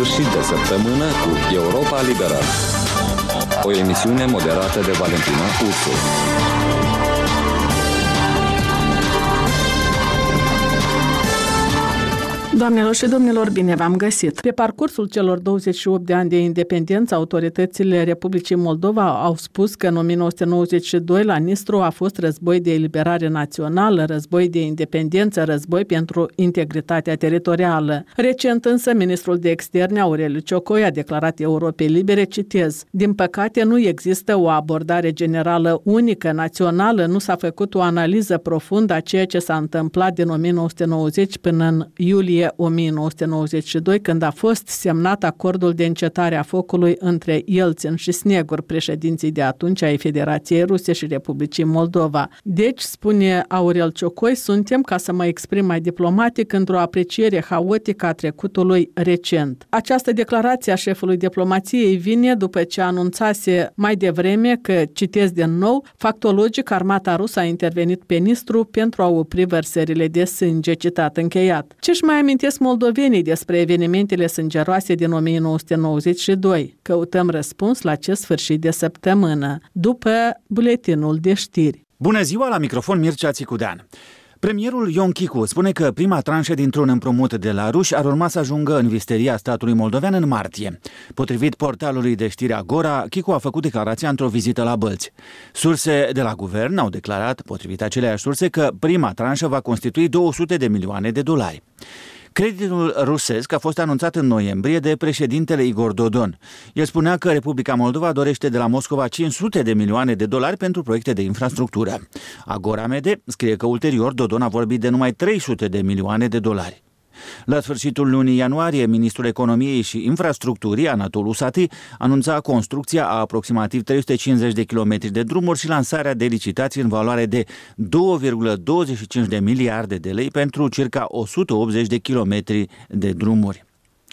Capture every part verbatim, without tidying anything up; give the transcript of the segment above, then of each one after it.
sfârșit de săptămână cu Europa Liberă, o emisiune moderată de Valentina Ursu. Doamnelor și domnilor, bine v-am găsit! Pe parcursul celor douăzeci și opt de ani de independență, autoritățile Republicii Moldova au spus că în o mie nouă sute nouăzeci și doi la Nistru a fost război de eliberare națională, război de independență, război pentru integritatea teritorială. Recent însă, ministrul de externe Aureliu Ciocoi a declarat Europei Libere, citez, din păcate nu există o abordare generală unică, națională, nu s-a făcut o analiză profundă a ceea ce s-a întâmplat din o mie nouă sute nouăzeci până în iulie o mie nouă sute nouăzeci și doi, când a fost semnat acordul de încetare a focului între Yeltsin și Snegur, președinții de atunci ai Federației Ruse și Republicii Moldova. Deci, spune Aurel Ciocoi, suntem, ca să mă exprim mai diplomatic, într-o apreciere haotică a trecutului recent. Această declarație a șefului diplomației vine după ce anunțase mai devreme că, citez din nou, factologic armata rusă a intervenit pe Nistru pentru a opri vărsările de sânge, citat încheiat. Ce-și mai amintesc moldovenii despre evenimentele sângeroase din o mie nouă sute nouăzeci și doi? Căutăm răspuns la acest sfârșit de săptămână, după buletinul de știri. Bună ziua, la microfon Mircea Țicudean. Premierul Ion Chicu spune că prima tranșă dintr-un împrumut de la ruși ar urma să ajungă în visteria statului moldovean în martie. Potrivit portalului de știri Agora, Chicu a făcut declarația într-o vizită la Bălți. Surse de la guvern au declarat, potrivit aceleiași surse, că prima tranșă va constitui două sute de milioane de dolari. Creditul rusesc a fost anunțat în noiembrie de președintele Igor Dodon. El spunea că Republica Moldova dorește de la Moscova cinci sute de milioane de dolari pentru proiecte de infrastructură. Agora Mede scrie că ulterior Dodon a vorbit de numai trei sute de milioane de dolari. La sfârșitul lunii ianuarie, ministrul economiei și infrastructurii, Anatolu Sati, anunța construcția a aproximativ trei sute cincizeci de kilometri de drumuri și lansarea de licitații în valoare de doi virgulă douăzeci și cinci de miliarde de lei pentru circa o sută optzeci de kilometri de drumuri.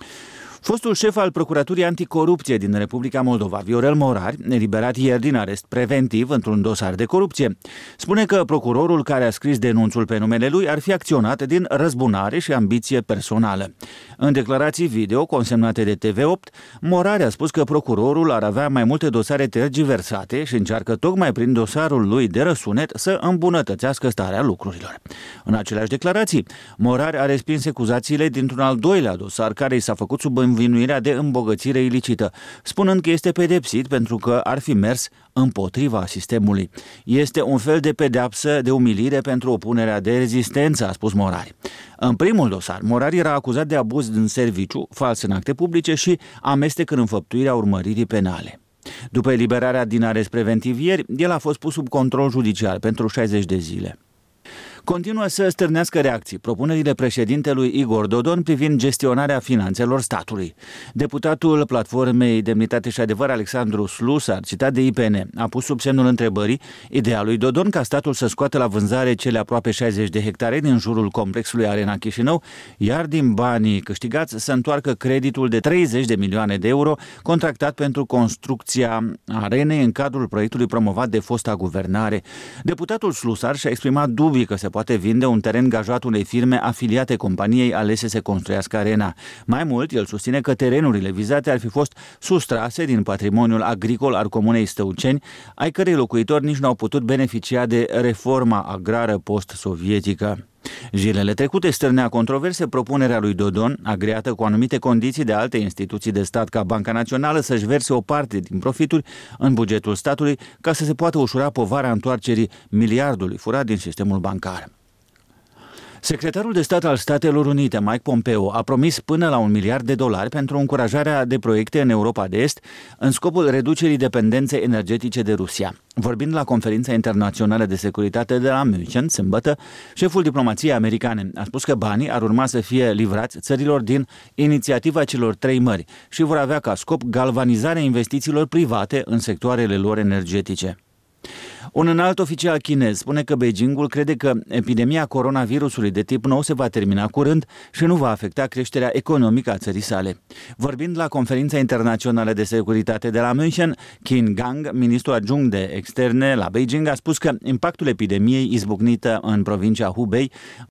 Fostul șef al Procuraturii Anticorupție din Republica Moldova, Viorel Morari, eliberat ieri din arest preventiv într-un dosar de corupție, spune că procurorul care a scris denunțul pe numele lui ar fi acționat din răzbunare și ambiție personală. În declarații video consemnate de T V opt, Morari a spus că procurorul ar avea mai multe dosare tergiversate și încearcă tocmai prin dosarul lui de răsunet să îmbunătățească starea lucrurilor. În aceleași declarații, Morari a respins acuzațiile dintr-un al doilea dosar care i s-a făcut sub învinuirea de îmbogățire ilicită, spunând că este pedepsit pentru că ar fi mers împotriva sistemului. Este un fel de pedeapsă, de umilire pentru opunerea de rezistență, a spus Morari. În primul dosar, Morari era acuzat de abuz în serviciu, fals în acte publice și amestec în înfăptuirea urmăririi penale. După eliberarea din arest preventiv ieri, el a fost pus sub control judiciar pentru șaizeci de zile. Continuă să stârnească reacții propunerile președintelui Igor Dodon privind gestionarea finanțelor statului. Deputatul Platformei Demnitate și Adevăr, Alexandru Slusar, citat de I P N, a pus sub semnul întrebării ideea lui Dodon ca statul să scoată la vânzare cele aproape șaizeci de hectare din jurul complexului Arena Chișinău, iar din banii câștigați să întoarcă creditul de treizeci de milioane de euro contractat pentru construcția arenei în cadrul proiectului promovat de fosta guvernare. Deputatul Slusar și-a exprimat dubii că se poate vinde un teren gajat unei firme afiliate companiei alese să construiască arena. Mai mult, el susține că terenurile vizate ar fi fost sustrase din patrimoniul agricol al comunei Stăuceni, ai cărei locuitori nici nu au putut beneficia de reforma agrară post-sovietică. Zilele trecute stârnea controverse propunerea lui Dodon, agreată cu anumite condiții de alte instituții de stat ca Banca Națională, să-și verse o parte din profituri în bugetul statului ca să se poată ușura povara întoarcerii miliardului furat din sistemul bancar. Secretarul de stat al Statelor Unite, Mike Pompeo, a promis până la un miliard de dolari pentru încurajarea de proiecte în Europa de Est în scopul reducerii dependenței energetice de Rusia. Vorbind la conferința internațională de securitate de la München, sâmbătă, șeful diplomației americane a spus că banii ar urma să fie livrați țărilor din inițiativa celor trei mări și vor avea ca scop galvanizarea investițiilor private în sectoarele lor energetice. Un înalt oficial chinez spune că Beijingul crede că epidemia coronavirusului de tip nou se va termina curând și nu va afecta creșterea economică a țării sale. Vorbind la conferința internațională de securitate de la München, Qin Gang, ministru adjunct de externe la Beijing, a spus că impactul epidemiei izbucnită în provincia Hubei